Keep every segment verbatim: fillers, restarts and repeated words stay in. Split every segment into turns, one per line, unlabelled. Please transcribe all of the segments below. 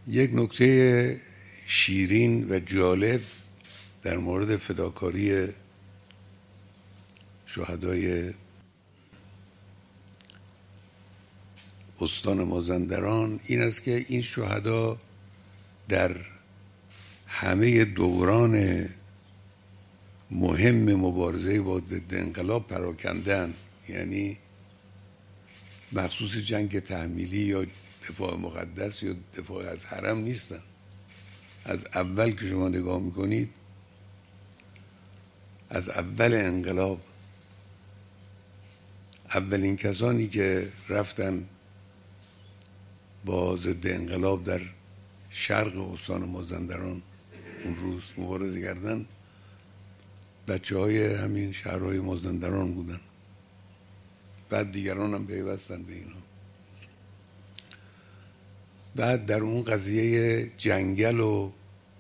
یک نکته شیرین و جالب در مورد فداکاری شهدای استان مازندران این است که این شهدا در همه دوران مهم مبارزه با ضد انقلاب پراکندن، یعنی مخصوص جنگ تحمیلی یا دفاع مقدس یا دفاع از حرم نیستن. از اول که شما نگاه میکنید، از اول انقلاب اولین کسانی که رفتن با ضد انقلاب در شرق استان مازندران اون روز مبارزه کردن بچه های همین شهرهای مازندران بودن. بعد دیگران هم پیوستن به اینا. بعد در اون قضیه جنگل و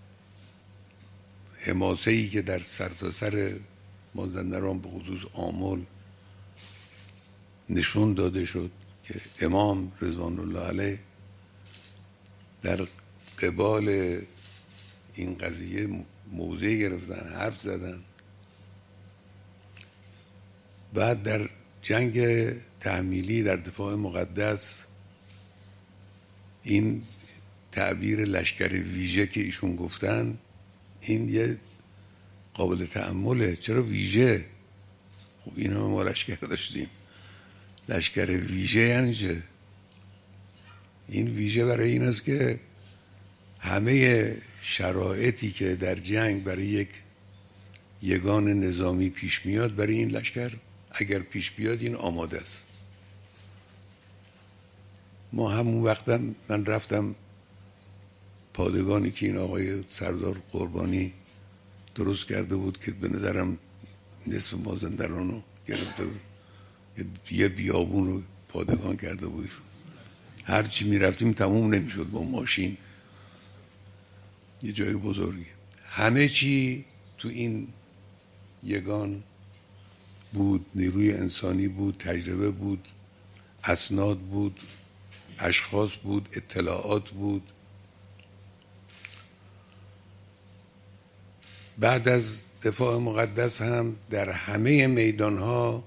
حماسه‌ای که در سرتاسر مازندران به خصوص آمل نشون داده شد که امام رضوان الله علیه در قبال این قضیه موضع گرفتن، حرف زدن. بعد در جنگ تحمیلی در دفاع مقدس این تعبیر لشکر ویژه که ایشون گفتن این یه قابل تأمله. چرا ویژه؟ خب این همه ما لشکر داشتیم. لشکر ویژه یعنی چه؟ این ویژه برای این است که همه شرایطی که در جنگ برای یک یگان نظامی پیش میاد برای این لشکر اگر پیش بیاد این آماده است. ما همون وقتم من رفتم پادگانی که این آقای سردار قربانی درست کرده بود که به نظرم نصف مازندران رو گرفته بود، یه بیابون رو پادگان کرده بودشون. هرچی می رفتیم تموم نمی شد با ماشین. یه جای بزرگی همه چی تو این یگان بود. نیروی انسانی بود، تجربه بود، اسناد بود، اشخاص بود، اطلاعات بود. بعد از دفاع مقدس هم در همه میدانها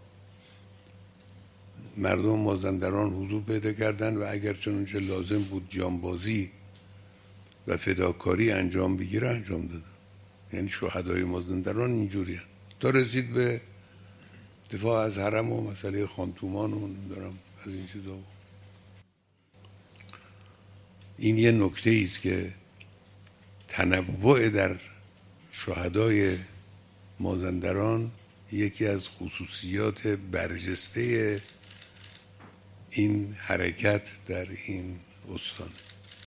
مردم مازندران حضور پیدا کردن و اگر چنانچه لازم بود جانبازی و فداکاری انجام بگیره انجام دادن. یعنی شهدای مازندران اینجوری هم. تا رسید به دفاع از حرم و مسئله خانتومان و نمیدارم از این چیزا. این یه نکته ایست که تنوع در شهدای مازندران یکی از خصوصیات برجسته این حرکت در این استان.